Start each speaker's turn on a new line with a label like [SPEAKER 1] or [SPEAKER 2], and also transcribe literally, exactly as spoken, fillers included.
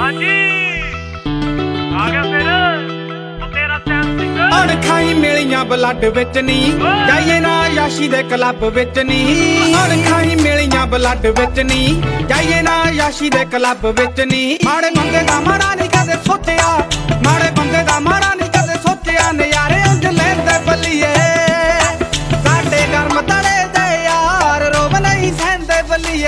[SPEAKER 1] ਹਾਂਜੀ ਆ ਗਿਆ ਫਿਰ ਉਹ ਤੇਰਾ ਸੈਮ ਸਿੰਘ।
[SPEAKER 2] ਅਣਖਾਈ ਮਿਲੀਆਂ ਬਲੱਡ ਵਿੱਚ ਨੀ ਜਾਈਏ ਨਾ ਯਾਸ਼ੀ ਦੇ ਕਲੱਬ ਵਿੱਚ ਨੀ। ਅਣਖਾਈ ਮਿਲੀਆਂ ਬਲੱਡ ਵਿੱਚ ਨੀ ਜਾਈਏ ਨਾ ਯਾਸ਼ੀ ਦੇ ਕਲੱਬ ਵਿੱਚ ਨੀ। ਮਾੜੇ ਬੰਦੇ ਦਾ ਮਾੜਾ ਨੀ ਕਦੇ ਸੋਚਿਆ, ਮਾੜੇ ਬੰਦੇ ਦਾ ਮਾੜਾ ਨੀ